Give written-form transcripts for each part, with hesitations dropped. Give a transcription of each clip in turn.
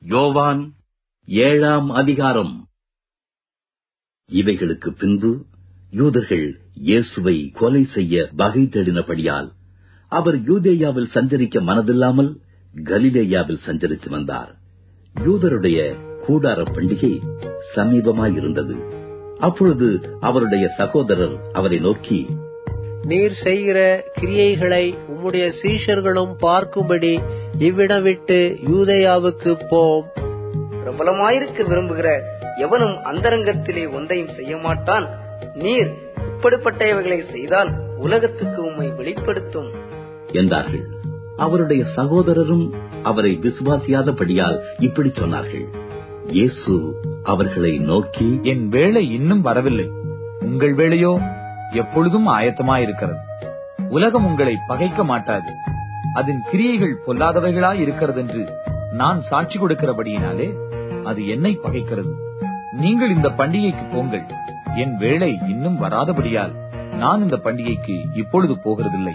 யோவான் 7ஆம் அதிகாரம். இவைகளுக்கு பின்பு யூதர்கள் இயேசுவை கொலை செய்ய வகை தேடினபடியால் அவர் யூதேயாவில் சஞ்சரிக்க மனதில்லாமல் கலிலேயாவில் சஞ்சரித்து வந்தார். யூதருடைய கூடார பண்டிகை சமீபமாயிருந்தது. அப்பொழுது அவருடைய சகோதரர் அவரை நோக்கி, நீர் செய்கிற கிரியைகளை உம்முடைய சீஷர்களும் பார்க்கும்படி இவ்விடம் விட்டு யூதேயாவுக்கு போம். பிரபலமாயிருக்க விரும்புகிற எவனும் அந்தரங்கத்திலே ஒன்றையும் செய்ய மாட்டான். நீர் இப்படிப்பட்டவைகளை செய்தால் உலகத்துக்கு உம்மை வெளிப்படுத்தும் என்றார்கள். அவருடைய சகோதரரும் அவரை விசுவாசியாதபடியால் இப்படி சொன்னார்கள். இயேசு அவர்களை நோக்கி, என் வேளை இன்னும் வரவில்லை, உங்கள் வேளையோ எப்பொழுதும் ஆயத்தமாயிருக்கிறது. உலகம் உங்களை பகைக்க மாட்டாது. அதன் கிரியைகள் பொல்லாதவைகளாய் இருக்கிறது என்று நான் சாட்சி கொடுக்கிறபடியினாலே அது என்னை பகைக்கிறது. நீங்கள் இந்த பண்டிகைக்கு போங்கள். என் வேளை இன்னும் வராதபடியால் நான் இந்த பண்டிகைக்கு இப்பொழுது போகிறதில்லை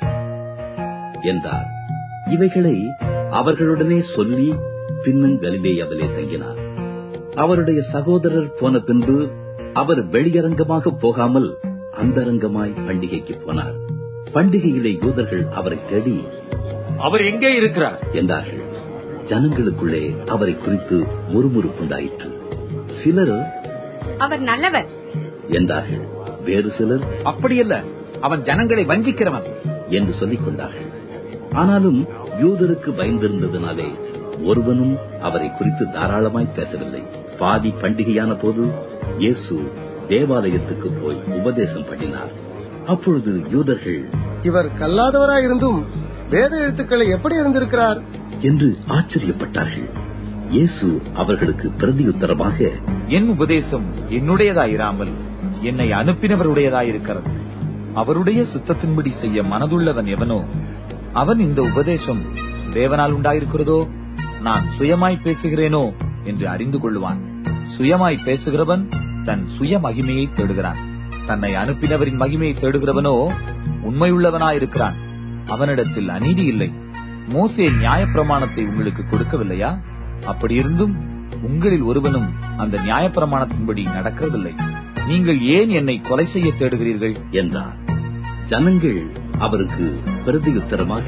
என்றார். இவைகளை அவர்களுடனே சொல்லி பின்னும் கலிலேயாவிலே தங்கினார். அவருடைய சகோதரர் போன பின்பு அவர் வெளியரங்கமாக போகாமல் அந்தரங்கமாய் பண்டிகைக்கு போனார். பண்டிகையிலே யூதர்கள் அவரை தேடி, அவர் எங்கே இருக்கிறார் என்றார்கள். ஜனங்களுக்குள்ளே அவரை குறித்து முறுமுறுப்புண்டாயிற்று. சிலர், அவர் நல்லவர் என்றார்கள். வேறு சிலர், அப்படியல்ல, அவன் ஜனங்களை வஞ்சிக்கிறவன் என்று சொல்லிக் கொண்டார்கள். ஆனாலும் யூதருக்கு பயந்திருந்ததினாலே ஒருவனும் அவரை குறித்து தாராளமாய் பேசவில்லை. பாதி பண்டிகையான போது இயேசு தேவாலயத்துக்கு போய் உபதேசம் பண்ணினார். அப்பொழுது யூதர்கள், இவர் கல்லாதவராயிருந்தும் வேத எழுத்துக்களை எப்படி இருந்திருக்கிறார் என்று ஆச்சரியப்பட்டார்கள். இயேசு அவர்களுக்கு பிரதியுத்தரமாக, என் உபதேசம் என்னுடையதாயிராமல் என்னை அனுப்பினவருடையதாயிருக்கிறது. அவருடைய சுத்தத்தின்படி செய்ய மனதுள்ளவன் எவனோ அவன் இந்த உபதேசம் தேவனால் உண்டாயிருக்கிறதோ நான் சுயமாய் பேசுகிறேனோ என்று அறிந்து கொள்வான். சுயமாய் பேசுகிறவன் தன் சுய மகிமையை தேடுகிறான். தன்னை அனுப்பினவரின் மகிமையை தேடுகிறவனோ உண்மையுள்ளவனாயிருக்கிறான். அவனிடத்தில் அநீதி இல்லை. மோசே நியாயப்பிரமாணத்தை உங்களுக்கு கொடுக்கவில்லையா? அப்படியிருந்தும் உங்களில் ஒருவனும் அந்த நியாயப்பிரமாணத்தின்படி நடக்கிறதில்லை. நீங்கள் ஏன் என்னை கொலை செய்ய தேடுகிறீர்கள் என்றார். ஜனங்கள் அவருக்கு பிரதியுத்தரமாக,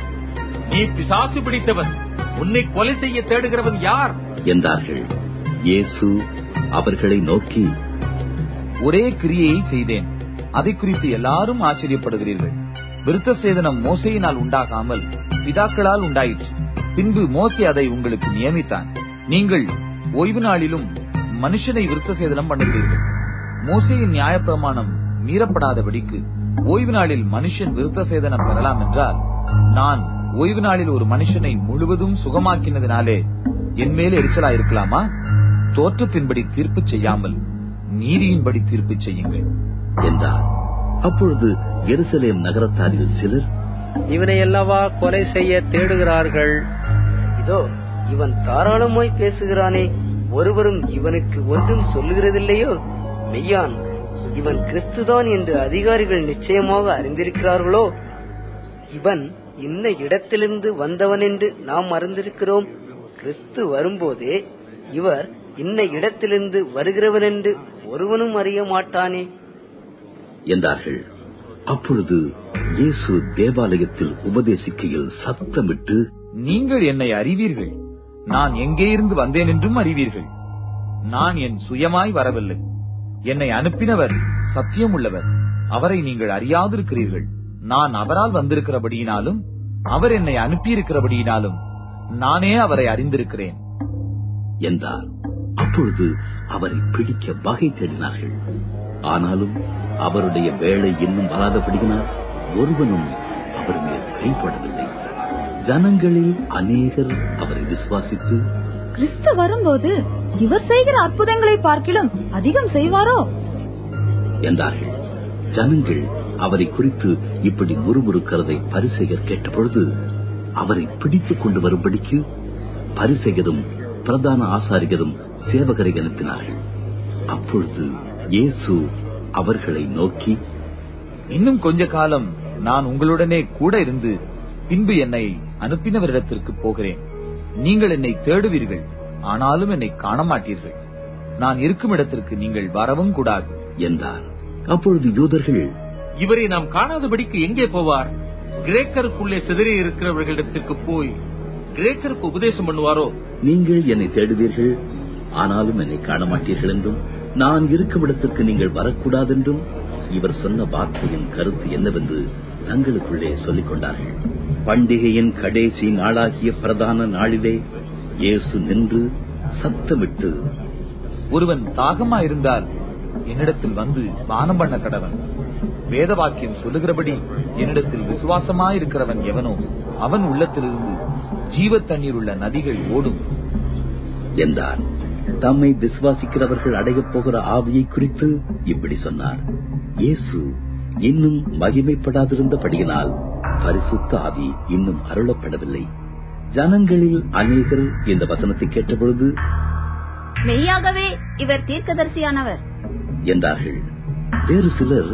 நீ பிசாசு பிடித்தவன், உன்னை கொலை செய்ய தேடுகிறவன் யார் என்றார்கள். இயேசு அவர்களை நோக்கி, ஒரே கிரியையை செய்தேன், அதை குறித்து எல்லாரும் ஆச்சரியப்படுகிறீர்கள். விருத்த சேதனம் மோசேயினால் உண்டாகாமல் பிதாக்களால் உண்டாயிற்று. பின்பு மோசே அதை உங்களுக்கு நியமித்தான். நீங்கள் ஓய்வு நாளிலும் மனுஷனை விருத்த சேதனம் பண்ணுகிறீர்கள். மோசேயின் நியாயப்பிரமாணம் மீறப்படாதபடிக்கு ஓய்வு நாளில் மனுஷன் விருத்த சேதனம் பெறலாம் என்றால், நான் ஓய்வு நாளில் ஒரு மனுஷனை முழுவதும் சுகமாக்கினதினாலே என் மேல் எரிச்சலா இருக்கலாமா? தோற்றத்தின்படி தீர்ப்பு செய்யாமல் நீதியின்படி தீர்ப்பு செய்யுங்கள் என்றார். அப்பொழுது எருசலேம் நகரத்தாரில் சிலர், இவனை அல்லவா கொலை செய்ய தேடுகிறார்கள். இதோ இவன் தாராளமாய் பேசுகிறானே, ஒருவரும் இவனுக்கு ஒன்றும் சொல்லுகிறதில்லையோ? மெய்யான் இவன் கிறிஸ்துதான் என்று அதிகாரிகள் நிச்சயமாக அறிந்திருக்கிறார்களோ? இவன் இன்ன இடத்திலிருந்து வந்தவன் என்று நாம் அறிந்திருக்கிறோம். கிறிஸ்து வரும்போதே இவர் இன்ன இடத்திலிருந்து வருகிறவன் என்று ஒருவனும் அறிய மாட்டானே என்றார்கள். அப்பொழுது இயேசு தேவாலயத்தில் உபதேசிக்கையில் சத்தமிட்டு, நீங்கள் என்னை அறிவீர்கள், நான் எங்கே இருந்து வந்தேன் என்றும் அறிவீர்கள். நான் என் சுயமாய் வரவில்லை, என்னை அனுப்பினவர் சத்தியம் உள்ளவர், அவரை நீங்கள் அறியாதிருக்கிறீர்கள். நான் அவரால் வந்திருக்கிறபடியினாலும் அவர் என்னை அனுப்பியிருக்கிறபடியினாலும் நானே அவரை அறிந்திருக்கிறேன் என்றார். அப்பொழுது அவரை பிடிக்க வகை தேடினார்கள். ஆனாலும் அவருடைய வேளை இன்னும் வராதபடியினால் ஒருவனும் அவர் மேல் கைப்படவில்லை. ஜனங்களில் அநேகர் அவரை விசுவாசித்து, கிறிஸ்து வரும்போது இவர் செய்கிற அற்புதங்களை பார்க்கிலும் அதிகம் செய்வாரோ என்றார்கள். ஜனங்கள் அவரை குறித்து இப்படி முறுமுறுக்கிறதை பரிசேயர் கேட்டபொழுது அவரை பிடித்துக் கொண்டு வரும்படிக்கு பரிசேயரும் பிரதான ஆசாரியரும் சேவகரை அனுப்பினார்கள். அப்பொழுது இயேசு அவர்களை நோக்கி, இன்னும் கொஞ்ச காலம் நான் உங்களுடனே கூட இருந்து பின்பு என்னை அனுப்பினவரிடத்திற்கு போகிறேன். நீங்கள் என்னை தேடுவீர்கள், ஆனாலும் என்னை காண மாட்டீர்கள். நான் இருக்கும் இடத்திற்கு நீங்கள் வரவும் கூடாது என்றார். அப்பொழுது யூதர்கள், இவரை நாம் காணாதபடிக்கு எங்கே போவார்? கிரேக்கருக்குள்ளே சிதறி இருக்கிறவர்களிடத்திற்கு போய் கிரேக்கருக்கு உபதேசம் பண்ணுவாரோ? நீங்கள் என்னை தேடுவீர்கள், ஆனாலும் என்னை காண மாட்டீர்கள் என்றும், நான் இருக்கும் இடத்திற்கு நீங்கள் வரக்கூடாதென்றும் இவர் சொன்ன வார்த்தையின் கருத்து என்னவென்று தங்களுக்குள்ளே சொல்லிக் கொண்டார்கள். பண்டிகையின் கடைசி நாளாகிய பிரதான நாளிலே இயேசு நின்று சத்தமிட்டு, ஒருவன் தாகமாயிருந்தால் என்னிடத்தில் வந்து பானம் பண்ண கடவன். வேத வாக்கியம் சொல்லுகிறபடி என்னிடத்தில் விசுவாசமாயிருக்கிறவன் எவனோ அவன் உள்ளத்திலிருந்து ஜீவ தண்ணீர் உள்ள நதிகள் ஓடும் என்றார். தம்மை விசுவாசிக்கிறவர்கள் அடையப் போகிற ஆவியை குறித்து இப்படி சொன்னார். இயேசு இன்னும் மகிமைப்படாதிருந்தபடியினால் பரிசுத்த ஆவி இன்னும் அருளப்படவில்லை. ஜனங்களில் அநேகர் இந்த வசனத்தை கேட்டபொழுது, மெய்யாகவே இவர் தீர்க்கதரிசியானவர் என்றார்கள். வேறு சிலர்,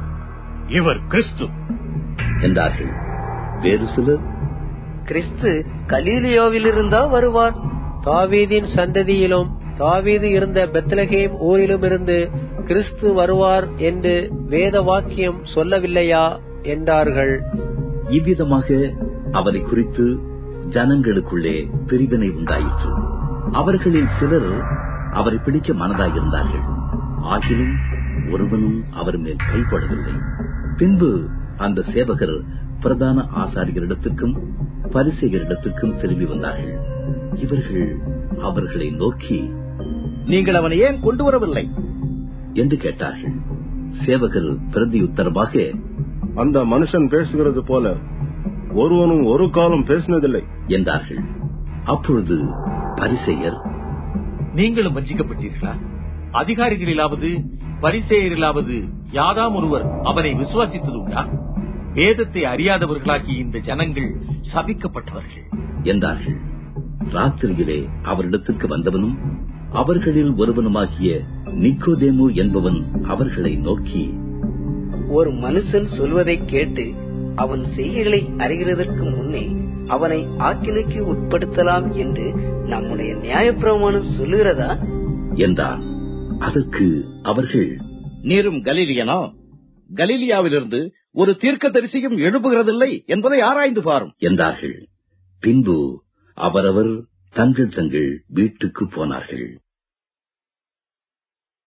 இவர் கிறிஸ்து என்றார்கள். வேறு சிலர், கிறிஸ்து கலீலியாவிலிருந்தா வருவார்? தாவீதின் சந்ததியிலும் தாவீது இருந்த பெத்லகேம் ஊரிலும் இருந்து கிறிஸ்து வருவார் என்று வேத வாக்கியம் சொல்லவில்லையா என்றார்கள். இவ்விதமாக அவரை குறித்து ஜனங்களுக்குள்ளே பிரிவினை உண்டாயிற்று. அவர்களில் சிலர் அவரை பிடிக்க மனதாயிருந்தார்கள். ஆகிலும் ஒருவனும் அவர் மேல் கைப்படவில்லை. பின்பு அந்த சேவகர் பிரதான ஆசாரியரிடத்திற்கும் பரிசேயரிடத்திற்கும் திரும்பி வந்தார்கள். இவர்கள் அவர்களை நோக்கி, நீங்கள் அவனை ஏன் கொண்டு வரவில்லை என்று கேட்டார்கள். சேவகர் பிரதியுத்தரமாக, அந்த மனுஷன் பேசுகிறது போல ஒருவனும் ஒரு காலம் பேசினதில்லை என்றார்கள். அப்பொழுது பரிசேயர், நீங்களும் வஞ்சிக்கப்பட்டீர்களா? அதிகாரிகளிலாவது பரிசேயரிலாவது யாதாம் ஒருவர் அவரை விசுவாசித்தது உண்டா? வேதத்தை அறியாதவர்களாகி இந்த ஜனங்கள் சபிக்கப்பட்டவர்கள் என்றார்கள். ராத்திரியிலே அவரிடத்திற்கு வந்தவனும் அவர்களில் ஒருவனுமாகிய நிக்கோதேமு என்பவன் அவர்களை நோக்கி, ஒரு மனுஷன் சொல்வதை கேட்டு அவன் செய்கைகளை அறிகிறதற்கு முன்னே அவனை ஆக்கினைக்கு உட்படுத்தலாம் என்று நம்முடைய நியாயப்பிரமாணம் சொல்லுகிறதா என்றான். அதற்கு அவர்கள், நீரும் கலீலியனோ? கலீலியாவிலிருந்து ஒரு தீர்க்கதரிசியும் எழுப்புகிறதில்லை என்பதை ஆராய்ந்து பாரும் என்றார்கள். பின்பு அவரவர் தங்கள் வீட்டுக்கு போனார்கள்.